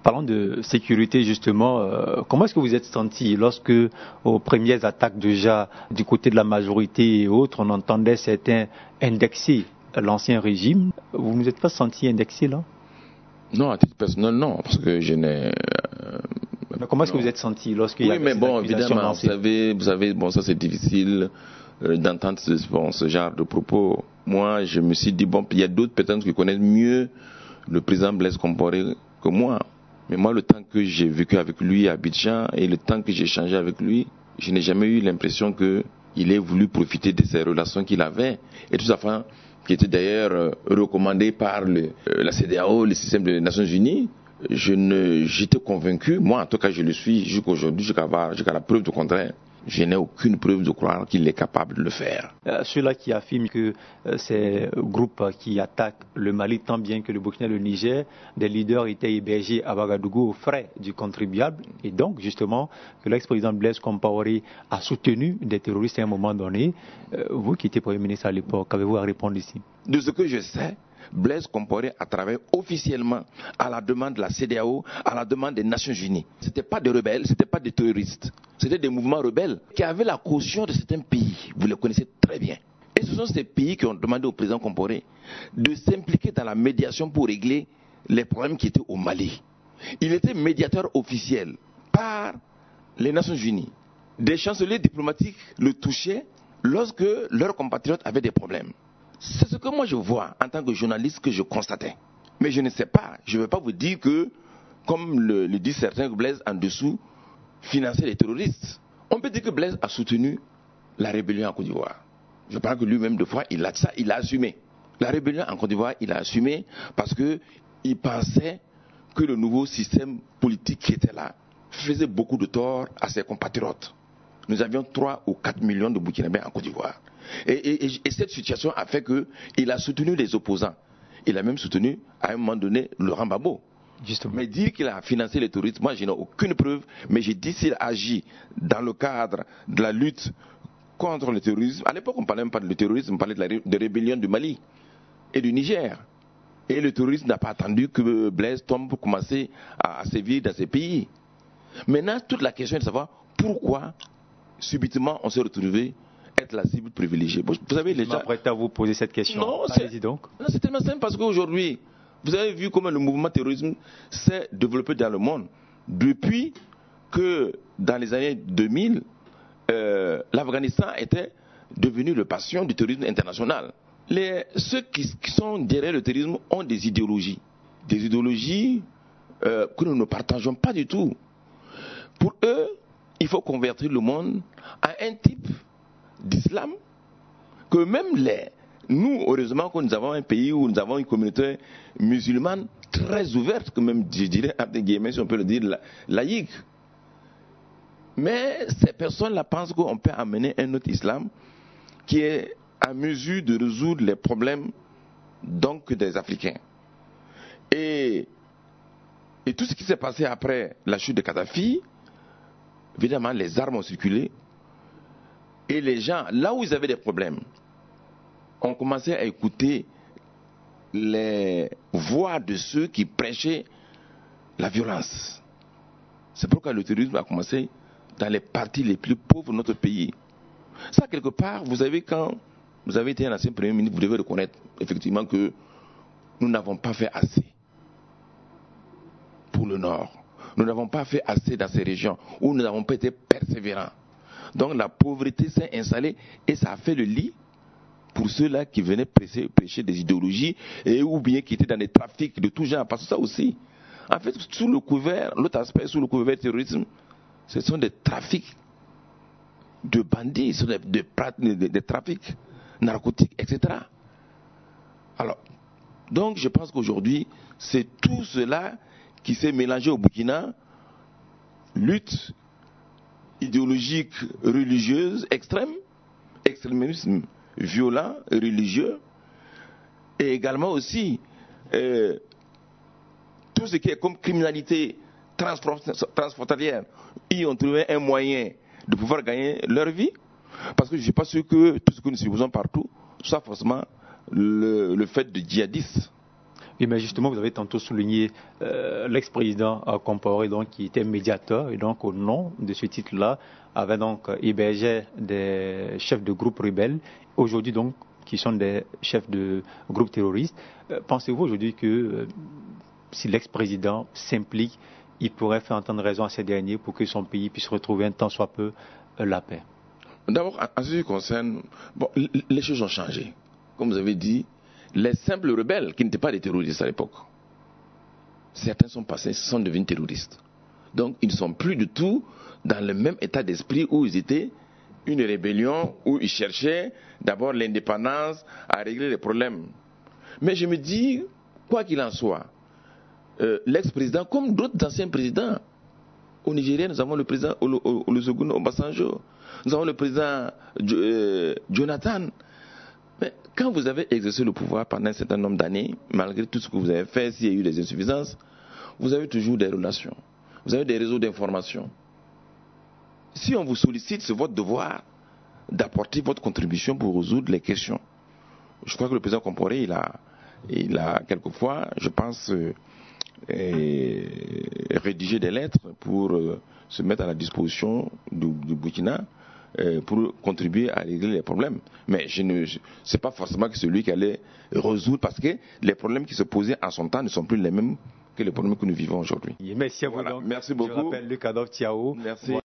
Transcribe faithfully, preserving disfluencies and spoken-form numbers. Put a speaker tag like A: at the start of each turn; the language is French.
A: Parlons de sécurité justement. Euh, comment est-ce que vous êtes senti lorsque, aux premières attaques déjà du côté de la majorité et autres, on entendait certains indexer l'ancien régime? Vous ne vous êtes pas senti indexé là?
B: Non, à titre personnel, non, parce que je n'ai... Euh,
A: mais comment est-ce non. que vous êtes senti lorsqu'il
B: oui,
A: y a
B: mais
A: ces
B: bon,
A: accusations
B: évidemment,
A: lancées?
B: vous savez, vous savez, bon, ça c'est difficile euh, d'entendre ce, bon, ce genre de propos. Moi, je me suis dit, bon, il y a d'autres personnes qui connaissent mieux le président Blaise Compaoré que moi. Mais moi, le temps que j'ai vécu avec lui à Abidjan et le temps que j'ai échangé avec lui, je n'ai jamais eu l'impression qu'il ait voulu profiter de ces relations qu'il avait. Et tout ça, qui était d'ailleurs euh, recommandé par le, euh, la C E D E A O, le système des Nations Unies. Je ne, j'étais convaincu, moi en tout cas je le suis jusqu'à aujourd'hui, jusqu'à, jusqu'à la preuve du contraire. Je n'ai aucune preuve de croire qu'il est capable de le faire.
A: Euh, ceux-là qui affirment que euh, ces groupes qui attaquent le Mali tant bien que le Burkina et le Niger, des leaders étaient hébergés à Ouagadougou aux frais du contribuable, et donc justement que l'ex-président Blaise Compaoré a soutenu des terroristes à un moment donné. Euh, vous qui étiez Premier ministre à l'époque, qu'avez-vous à répondre ici?
B: De ce que je sais, Blaise Compaoré a travaillé officiellement à la demande de la C E D E A O, à la demande des Nations Unies. Ce n'étaient pas des rebelles, ce n'étaient pas des terroristes. C'était des mouvements rebelles qui avaient la caution de certains pays. Vous les connaissez très bien. Et ce sont ces pays qui ont demandé au président Compaoré de s'impliquer dans la médiation pour régler les problèmes qui étaient au Mali. Il était médiateur officiel par les Nations Unies. Des chanceliers diplomatiques le touchaient lorsque leurs compatriotes avaient des problèmes. C'est ce que moi je vois en tant que journaliste que je constatais. Mais je ne sais pas, je ne vais pas vous dire que, comme le, le disent certains, que Blaise en dessous finançait les terroristes. On peut dire que Blaise a soutenu la rébellion en Côte d'Ivoire. Je pense que lui-même, de fois, il a ça, il a assumé. La rébellion en Côte d'Ivoire, il a assumé parce qu'il pensait que le nouveau système politique qui était là faisait beaucoup de tort à ses compatriotes. Nous avions trois ou quatre millions de Burkinabés en Côte d'Ivoire. Et, et, et, et cette situation a fait qu'il a soutenu les opposants. Il a même soutenu, à un moment donné, Laurent Gbagbo. Justement. Mais dire qu'il a financé les terroristes, moi je n'ai aucune preuve, mais j'ai dit s'il agit dans le cadre de la lutte contre le terrorisme. À l'époque, on ne parlait même pas de terrorisme, on parlait de la de rébellion du Mali et du Niger. Et le terrorisme n'a pas attendu que Blaise tombe pour commencer à, à sévir dans ces pays. Maintenant, toute la question est de savoir pourquoi, subitement, on s'est retrouvé être la cible privilégiée. Vous savez, les gens...
A: prêt à vous poser cette question.
B: Non, c'est... donc. Non, c'est tellement simple parce qu'aujourd'hui, vous avez vu comment le mouvement terrorisme s'est développé dans le monde. Depuis que, dans les années deux mille, euh, l'Afghanistan était devenu le bastion du terrorisme international. Les, ceux qui, qui sont derrière le terrorisme ont des idéologies. Des idéologies euh, que nous ne partageons pas du tout. Pour eux, il faut convertir le monde à un type d'islam que même les... Nous, heureusement que nous avons un pays où nous avons une communauté musulmane très ouverte, que même, je dirais, entre guillemets, si on peut le dire, la, laïque. Mais ces personnes-là pensent qu'on peut amener un autre islam qui est à mesure de résoudre les problèmes donc des Africains. Et, et tout ce qui s'est passé après la chute de Kadhafi, évidemment, les armes ont circulé. Et les gens, là où ils avaient des problèmes, ont commencé à écouter les voix de ceux qui prêchaient la violence. C'est pourquoi le terrorisme a commencé dans les parties les plus pauvres de notre pays. Ça, quelque part, vous savez, quand vous avez été un ancien Premier ministre, vous devez reconnaître effectivement que nous n'avons pas fait assez pour le Nord. Nous n'avons pas fait assez dans ces régions où nous n'avons pas été persévérants. Donc la pauvreté s'est installée et ça a fait le lit pour ceux-là qui venaient prêcher, prêcher des idéologies et ou bien qui étaient dans des trafics de tout genre. Parce que ça aussi, en fait, sous le couvert, l'autre aspect, sous le couvert du terrorisme, ce sont des trafics de bandits, ce sont des, des, des, des trafics narcotiques, et cetera. Alors, donc je pense qu'aujourd'hui, c'est tout cela qui s'est mélangé au Burkina, lutte idéologique religieuse extrême, extrémisme violent, religieux, et également aussi euh, tout ce qui est comme criminalité transfrontalière. Ils ont trouvé un moyen de pouvoir gagner leur vie, parce que je ne suis pas sûr que tout ce que nous supposons partout soit forcément le, le fait de djihadistes.
A: Oui, mais justement, vous avez tantôt souligné euh, l'ex-président euh, Compaoré, donc qui était médiateur, et donc au nom de ce titre-là, avait donc hébergé des chefs de groupes rebelles, aujourd'hui donc qui sont des chefs de groupes terroristes. Euh, pensez-vous aujourd'hui que euh, si l'ex-président s'implique, il pourrait faire entendre raison à ces derniers pour que son pays puisse retrouver un tant soit peu euh, la paix?
B: D'abord, en ce qui concerne, bon, les choses ont changé. Comme vous avez dit, les simples rebelles, qui n'étaient pas des terroristes à l'époque, certains sont passés, sont devenus terroristes. Donc, ils ne sont plus du tout dans le même état d'esprit où ils étaient une rébellion, où ils cherchaient d'abord l'indépendance, à régler les problèmes. Mais je me dis, quoi qu'il en soit, euh, l'ex-président, comme d'autres anciens présidents, au Nigeria, nous avons le président Olusegun Obasanjo, nous avons le président euh, Jonathan. Mais quand vous avez exercé le pouvoir pendant un certain nombre d'années, malgré tout ce que vous avez fait, s'il y a eu des insuffisances, vous avez toujours des relations, vous avez des réseaux d'information. Si on vous sollicite, c'est votre devoir d'apporter votre contribution pour résoudre les questions. Je crois que le président Compaoré, il a, il a quelquefois, je pense, euh, rédigé des lettres pour euh, se mettre à la disposition du, du Burkina euh, pour contribuer à régler les problèmes. Mais je ne sais pas forcément que celui qui allait résoudre, parce que les problèmes qui se posaient en son temps ne sont plus les mêmes que les problèmes que nous vivons aujourd'hui.
A: Merci à vous.
B: Voilà.
A: Donc.
B: Merci beaucoup.
A: Je rappelle Luc Adolphe Thiaw.
B: Merci.